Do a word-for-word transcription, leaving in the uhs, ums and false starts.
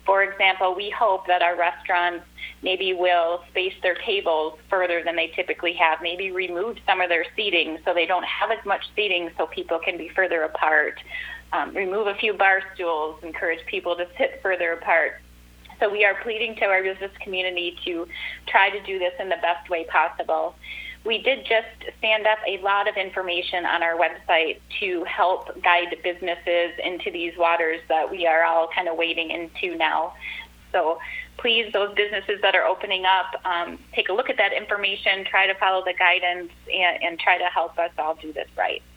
For example, we hope that our restaurants maybe will space their tables further than they typically have, maybe remove some of their seating so they don't have as much seating so people can be further apart, um, remove a few bar stools, encourage people to sit further apart. So we are pleading to our business community to try to do this in the best way possible. We did just stand up a lot of information on our website to help guide businesses into these waters that we are all kind of wading into now. So please, those businesses that are opening up, um, take a look at that information, try to follow the guidance, and, and try to help us all do this right.